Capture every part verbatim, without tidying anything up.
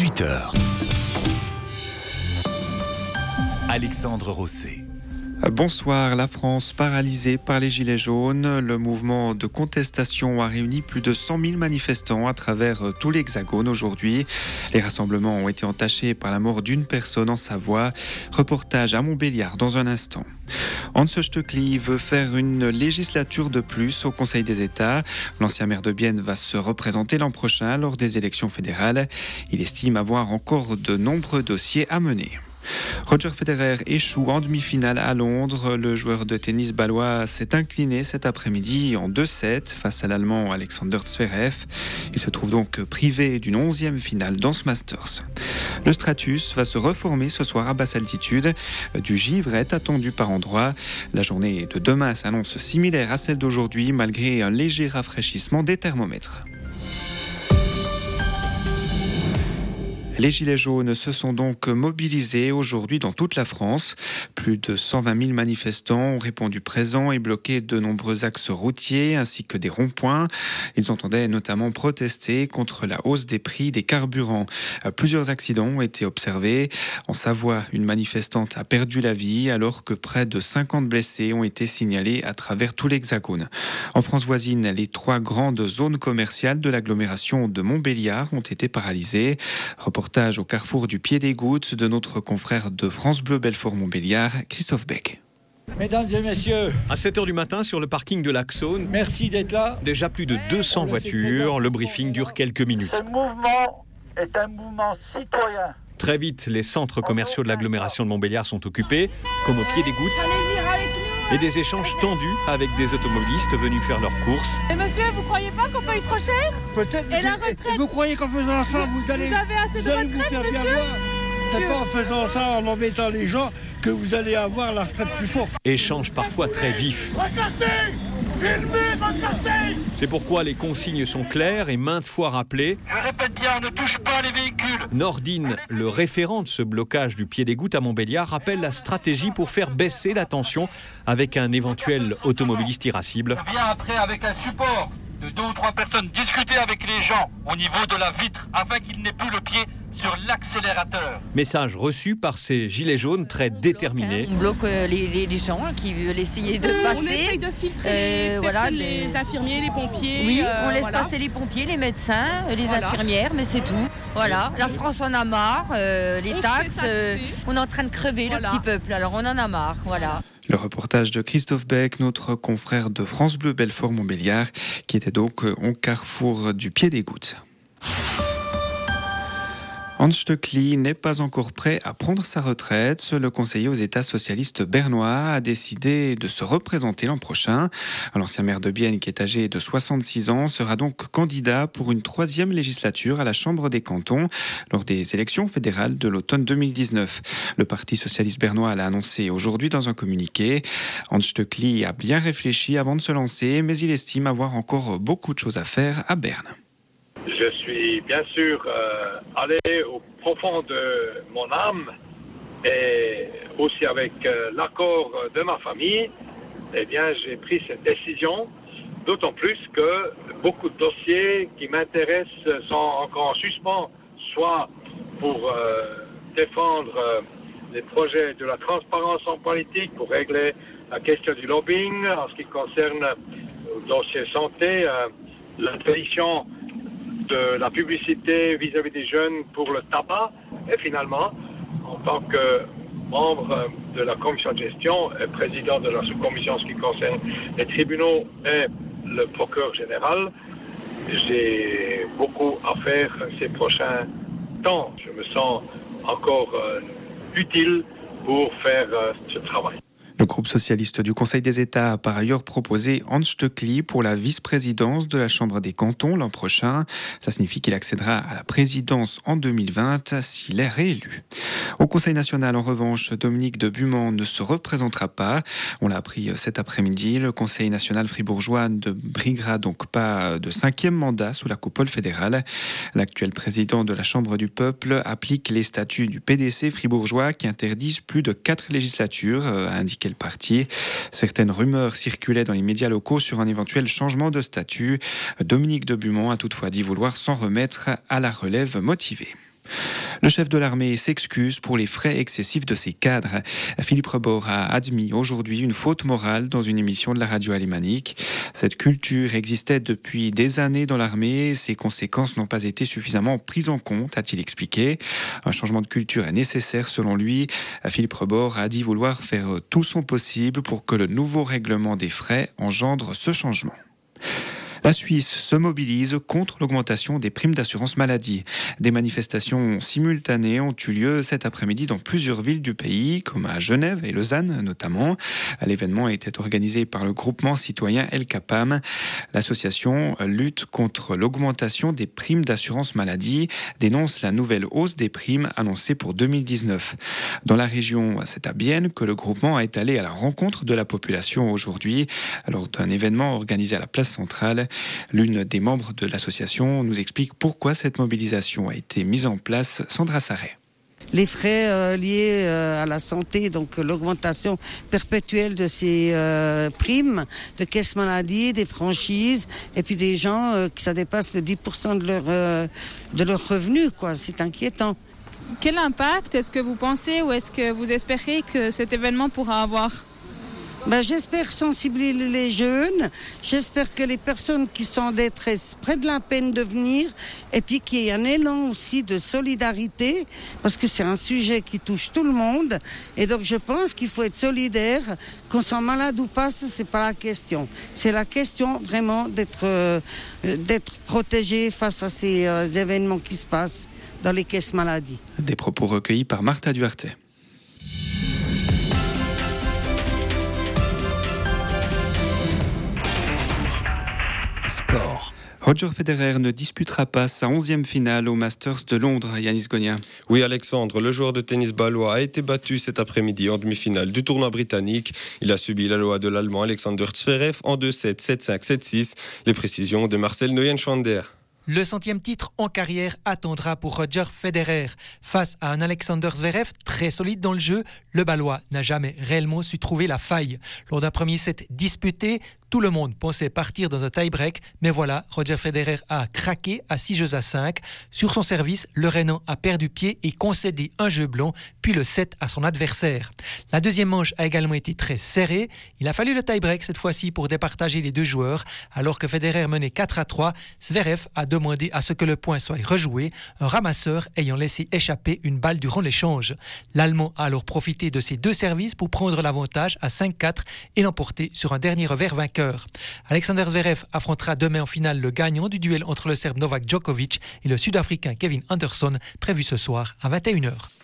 dix-huit heures. Alexandre Rosset. Bonsoir. La France paralysée par les Gilets jaunes. Le mouvement de contestation a réuni plus de cent mille manifestants à travers tout l'Hexagone aujourd'hui. Les rassemblements ont été entachés par la mort d'une personne en Savoie. Reportage à Montbéliard dans un instant. Hans Stöckli veut faire une législature de plus au Conseil des États. L'ancien maire de Bienne va se représenter l'an prochain lors des élections fédérales. Il estime avoir encore de nombreux dossiers à mener. Roger Federer échoue en demi-finale à Londres. Le joueur de tennis bâlois s'est incliné cet après-midi en deux sept face à l'Allemand Alexander Zverev. Il se trouve donc privé d'une onzième finale dans ce Masters. Le Stratus va se reformer ce soir à basse altitude. Du givre est attendu par endroits. La journée de demain s'annonce similaire à celle d'aujourd'hui malgré un léger rafraîchissement des thermomètres. Les Gilets jaunes se sont donc mobilisés aujourd'hui dans toute la France. Plus de cent vingt mille manifestants ont répondu présents et bloqué de nombreux axes routiers ainsi que des ronds-points. Ils entendaient notamment protester contre la hausse des prix des carburants. Plusieurs accidents ont été observés. En Savoie, une manifestante a perdu la vie alors que près de cinquante blessés ont été signalés à travers tout l'Hexagone. En France voisine, les trois grandes zones commerciales de l'agglomération de Montbéliard ont été paralysées. Reportage au carrefour du Pied des Gouttes de notre confrère de France Bleu Belfort Montbéliard, Christophe Beck. Mesdames et messieurs, à sept heures du matin sur le parking de l'Axone, merci d'être là. Déjà plus de deux cents voitures, le briefing dure quelques minutes. Ce mouvement est un mouvement citoyen. Très vite, les centres commerciaux de l'agglomération de Montbéliard sont occupés, comme au Pied des Gouttes, et des échanges tendus avec des automobilistes venus faire leurs courses. Et monsieur, vous croyez pas qu'on paye trop cher? Peut-être. Et la retraite? Vous croyez qu'en faisant ça, vous, vous allez, vous avez assez vous de allez vous retraite, faire bien monsieur? voir. C'est pas en faisant ça, en embêtant les gens, que vous allez avoir la retraite plus forte. Échanges parfois très vifs. Regardez! Filmez, regardez! C'est pourquoi les consignes sont claires et maintes fois rappelées. Je répète bien, ne touche pas les véhicules. Nordine, le référent de ce blocage du Pied des Gouttes à Montbéliard, rappelle la stratégie pour faire baisser la tension avec un éventuel automobiliste irascible. Je viens après avec un support de deux ou trois personnes discuter avec les gens au niveau de la vitre afin qu'ils n'aient plus le pied sur l'accélérateur. Message reçu par ces gilets jaunes très déterminés. On bloque euh, les, les, les gens qui veulent essayer de passer. On essaye de filtrer Euh, les voilà, personnes, des- les infirmiers, les pompiers. Oui, euh, on laisse voilà. passer les pompiers, les médecins, euh, les Voilà. infirmières, mais c'est tout. Voilà, la France en a marre, euh, les On se taxes, fait euh, taxer. on est en train de crever Voilà. le petit peuple, alors on en a marre, voilà. Le reportage de Christophe Beck, notre confrère de France Bleu Belfort Montbéliard, qui était donc au carrefour du Pied des Gouttes. Hans Stöckli n'est pas encore prêt à prendre sa retraite. Le conseiller aux États socialistes bernois a décidé de se représenter l'an prochain. L'ancien maire de Bienne, qui est âgé de soixante-six ans, sera donc candidat pour une troisième législature à la Chambre des cantons lors des élections fédérales de l'automne deux mille dix-neuf. Le Parti socialiste bernois l'a annoncé aujourd'hui dans un communiqué. Hans Stöckli a bien réfléchi avant de se lancer, mais il estime avoir encore beaucoup de choses à faire à Berne. Je suis bien sûr euh, allé au profond de mon âme et aussi avec euh, l'accord de ma famille. Eh bien, j'ai pris cette décision, d'autant plus que beaucoup de dossiers qui m'intéressent sont encore en suspens, soit pour euh, défendre euh, les projets de la transparence en politique, pour régler la question du lobbying en ce qui concerne le dossier santé, euh, l'interdiction de la publicité vis-à-vis des jeunes pour le tabac. Et finalement, en tant que membre de la commission de gestion et président de la sous-commission en ce qui concerne les tribunaux et le procureur général, j'ai beaucoup à faire ces prochains temps. Je me sens encore euh, utile pour faire euh, ce travail. Le groupe socialiste du Conseil des États a par ailleurs proposé Hans Stöckli pour la vice-présidence de la Chambre des cantons l'an prochain. Ça signifie qu'il accédera à la présidence en deux mille vingt s'il est réélu. Au Conseil national, en revanche, Dominique de Buman ne se représentera pas. On l'a appris cet après-midi. Le Conseil national fribourgeois ne briguera donc pas de cinquième mandat sous la coupole fédérale. L'actuel président de la Chambre du peuple applique les statuts du P D C fribourgeois qui interdisent plus de quatre législatures, a indiqué le parti. Certaines rumeurs circulaient dans les médias locaux sur un éventuel changement de statut. Dominique de Buman a toutefois dit vouloir s'en remettre à la relève motivée. Le chef de l'armée s'excuse pour les frais excessifs de ses cadres. Philippe Rebord a admis aujourd'hui une faute morale dans une émission de la radio alémanique. Cette culture existait depuis des années dans l'armée. Ses conséquences n'ont pas été suffisamment prises en compte, a-t-il expliqué. Un changement de culture est nécessaire selon lui. Philippe Rebord a dit vouloir faire tout son possible pour que le nouveau règlement des frais engendre ce changement. La Suisse se mobilise contre l'augmentation des primes d'assurance maladie. Des manifestations simultanées ont eu lieu cet après-midi dans plusieurs villes du pays, comme à Genève et Lausanne notamment. L'événement était organisé par le groupement citoyen El Capam. L'association lutte contre l'augmentation des primes d'assurance maladie, dénonce la nouvelle hausse des primes annoncée pour deux mille dix-neuf. Dans la région, c'est à Bienne que le groupement est allé à la rencontre de la population aujourd'hui, lors d'un événement organisé à la place centrale. L'une des membres de l'association nous explique pourquoi cette mobilisation a été mise en place. Sandra Sarret. Les frais euh, liés euh, à la santé, donc l'augmentation perpétuelle de ces euh, primes, de caisse maladie, des franchises, et puis des gens euh, que ça dépasse le dix pour cent de leur, euh, de leur revenu, quoi. C'est inquiétant. Quel impact est-ce que vous pensez ou est-ce que vous espérez que cet événement pourra avoir ? Ben, j'espère sensibiliser les jeunes, j'espère que les personnes qui sont en détresse prennent de la peine de venir et puis qu'il y ait un élan aussi de solidarité parce que c'est un sujet qui touche tout le monde et donc je pense qu'il faut être solidaire, qu'on soit malade ou pas, ça c'est pas la question. C'est la question vraiment d'être, euh, d'être protégé face à ces euh, événements qui se passent dans les caisses maladies. Des propos recueillis par Martha Duarte. Sport. Roger Federer ne disputera pas sa onzième finale au Masters de Londres, Yanis Gonia. Oui, Alexandre, le joueur de tennis bâlois a été battu cet après-midi en demi-finale du tournoi britannique. Il a subi la loi de l'Allemand Alexander Zverev en deux sept, sept cinq, sept six. Les précisions de Marcel Neuenschwander. Le centième titre en carrière attendra pour Roger Federer. Face à un Alexander Zverev très solide dans le jeu, le Bâlois n'a jamais réellement su trouver la faille. Lors d'un premier set disputé, tout le monde pensait partir dans un tie-break, mais voilà, Roger Federer a craqué à six jeux à cinq. Sur son service, le Rhénan a perdu pied et concédé un jeu blanc, puis le set à son adversaire. La deuxième manche a également été très serrée. Il a fallu le tie-break cette fois-ci pour départager les deux joueurs. Alors que Federer menait quatre à trois, Zverev a demandé à ce que le point soit rejoué, un ramasseur ayant laissé échapper une balle durant l'échange. L'Allemand a alors profité de ces deux services pour prendre l'avantage à cinq quatre et l'emporter sur un dernier revers vainqueur. Alexander Zverev affrontera demain en finale le gagnant du duel entre le Serbe Novak Djokovic et le Sud-Africain Kevin Anderson, prévu ce soir à vingt et une heures.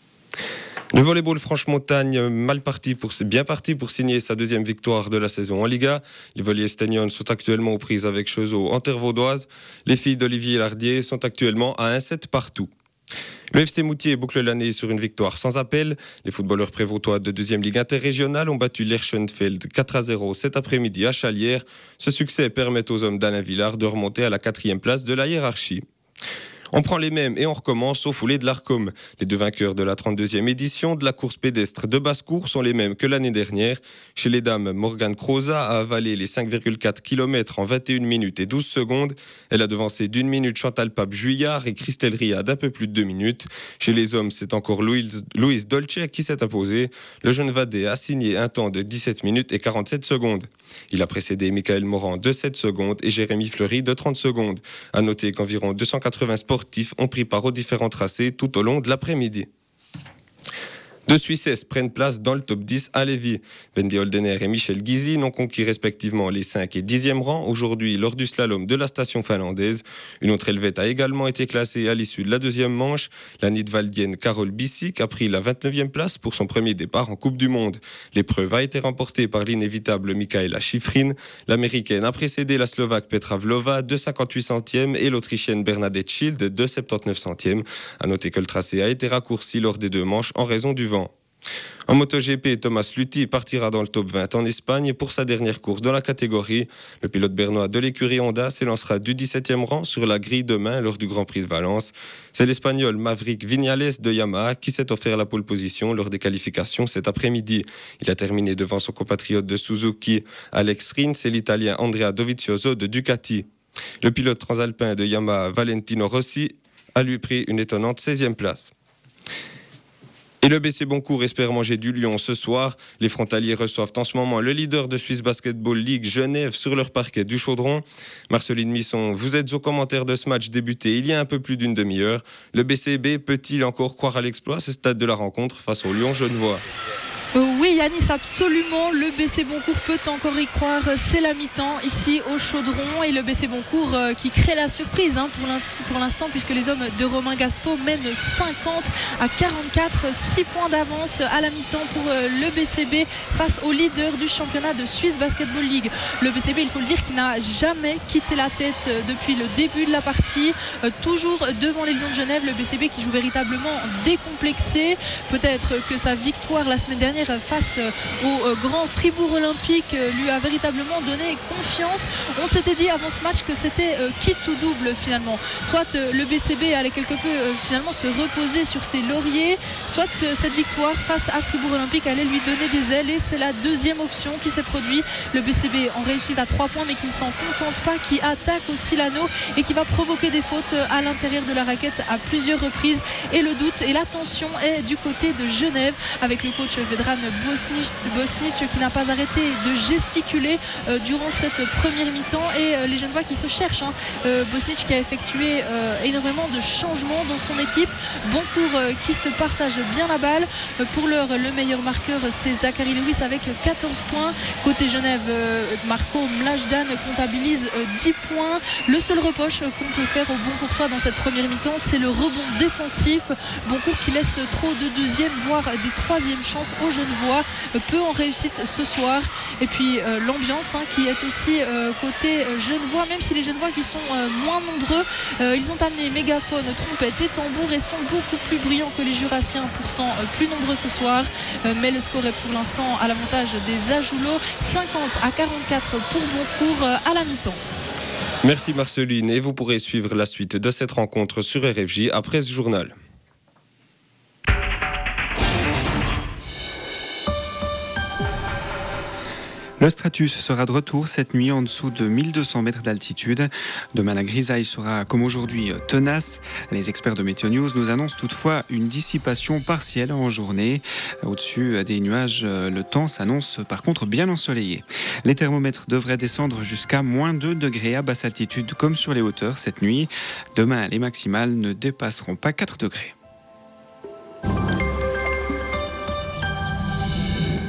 Le volleyball Franche-Montagne, mal parti pour, bien parti pour signer sa deuxième victoire de la saison en Liga. Les volleyers Stenion sont actuellement aux prises avec Cheseaux en terre vaudoise. Les filles d'Olivier Lardier sont actuellement à un sept partout. Le F C Moutier boucle l'année sur une victoire sans appel. Les footballeurs prévôtois de deuxième ligue interrégionale ont battu l'Erschenfeld quatre à zéro cet après-midi à Chalières. Ce succès permet aux hommes d'Alain Villard de remonter à la quatrième place de la hiérarchie. On prend les mêmes et on recommence au foulée de l'Arcom. Les deux vainqueurs de la trente-deuxième édition de la course pédestre de basse-cour sont les mêmes que l'année dernière. Chez les dames, Morgane Croza a avalé les cinq virgule quatre kilomètres en vingt et une minutes et douze secondes. Elle a devancé d'une minute Chantal Pape-Juillard et Christelle Ria d'un peu plus de deux minutes. Chez les hommes, c'est encore Louise, Louise Dolce qui s'est imposé. Le jeune Vadé a signé un temps de dix-sept minutes et quarante-sept secondes. Il a précédé Michael Morand de sept secondes et Jérémy Fleury de trente secondes. À noter qu'environ deux cent quatre-vingts sportifs ont pris part aux différents tracés tout au long de l'après-midi. Deux Suissesses prennent place dans le top dix à Lévis. Wendy Holdener et Michel Guizy n'ont conquis respectivement les cinq et dixième rangs aujourd'hui lors du slalom de la station finlandaise. Une autre Helvète a également été classée à l'issue de la deuxième manche. La Nidwaldienne Carole Bissic a pris la vingt-neuvième place pour son premier départ en Coupe du Monde. L'épreuve a été remportée par l'inévitable Michaela Schifrin. L'Américaine a précédé la Slovaque Petra Vlova de cinquante-huit centièmes et l'Autrichienne Bernadette Schild de soixante-dix-neuf centièmes. À noter que le tracé a été raccourci lors des deux manches en raison du vent. En MotoGP, Thomas Luthi partira dans le top vingt en Espagne pour sa dernière course dans la catégorie. Le pilote bernois de l'écurie Honda s'élancera du dix-septième rang sur la grille demain lors du Grand Prix de Valence. C'est l'Espagnol Maverick Viñales de Yamaha qui s'est offert la pole position lors des qualifications cet après-midi. Il a terminé devant son compatriote de Suzuki, Alex Rins, et l'Italien Andrea Dovizioso de Ducati. Le pilote transalpin de Yamaha, Valentino Rossi, a lui pris une étonnante seizième place. Et le B C Boncourt espère manger du lion ce soir. Les frontaliers reçoivent en ce moment le leader de Swiss Basketball League, Genève, sur leur parquet du Chaudron. Marceline Misson, vous êtes au commentaire de ce match débuté il y a un peu plus d'une demi-heure. Le B C B peut-il encore croire à l'exploit à ce stade de la rencontre face au Lyon genevois ? Oui Yanis, absolument, le B C Boncourt peut encore y croire, c'est la mi-temps ici au Chaudron et le B C Boncourt euh, qui crée la surprise hein, pour l'instant puisque les hommes de Romain Gaspo mènent cinquante à quarante-quatre, six points d'avance à la mi-temps pour euh, le B C B face au leader du championnat de Swiss Basketball League. Le B C B, il faut le dire, qui n'a jamais quitté la tête euh, depuis le début de la partie, euh, toujours devant les Lions de Genève, le B C B qui joue véritablement décomplexé. Peut-être que sa victoire la semaine dernière face au grand Fribourg Olympique lui a véritablement donné confiance. On s'était dit avant ce match que c'était quitte ou double finalement. Soit le B C B allait quelque peu finalement se reposer sur ses lauriers, soit cette victoire face à Fribourg Olympique allait lui donner des ailes et c'est la deuxième option qui s'est produite. Le B C B en réussite à trois points mais qui ne s'en contente pas, qui attaque aussi l'anneau et qui va provoquer des fautes à l'intérieur de la raquette à plusieurs reprises et le doute et la tension est du côté de Genève avec le coach Vedran Bosnic, Bosnic qui n'a pas arrêté de gesticuler euh, durant cette première mi-temps et euh, les Genevois qui se cherchent hein. euh, Bosnic qui a effectué euh, énormément de changements dans son équipe. Boncourt euh, qui se partage bien la balle. Euh, pour l'heure, le meilleur marqueur c'est Zachary Lewis avec quatorze points. Côté Genève, euh, Marco Mlajdan comptabilise euh, dix points. Le seul reproche qu'on peut faire au Boncourtois dans cette première mi-temps, c'est le rebond défensif. Boncourt qui laisse trop de deuxième voire des troisièmes chances aux Genevois, peu en réussite ce soir et puis euh, l'ambiance hein, qui est aussi euh, côté euh, Genevois, même si les Genevois qui sont euh, moins nombreux, euh, ils ont amené mégaphone, trompette et tambour et sont beaucoup plus bruyants que les Jurassiens, pourtant euh, plus nombreux ce soir, euh, mais le score est pour l'instant à l'avantage des Ajoulots, cinquante à quarante-quatre pour Boncourt euh, à la mi-temps. Merci Marceline et vous pourrez suivre la suite de cette rencontre sur R F J après ce journal. Le stratus sera de retour cette nuit en dessous de mille deux cents mètres d'altitude. Demain, la grisaille sera, comme aujourd'hui, tenace. Les experts de Météo News nous annoncent toutefois une dissipation partielle en journée. Au-dessus des nuages, le temps s'annonce par contre bien ensoleillé. Les thermomètres devraient descendre jusqu'à moins deux degrés à basse altitude comme sur les hauteurs cette nuit. Demain, les maximales ne dépasseront pas quatre degrés.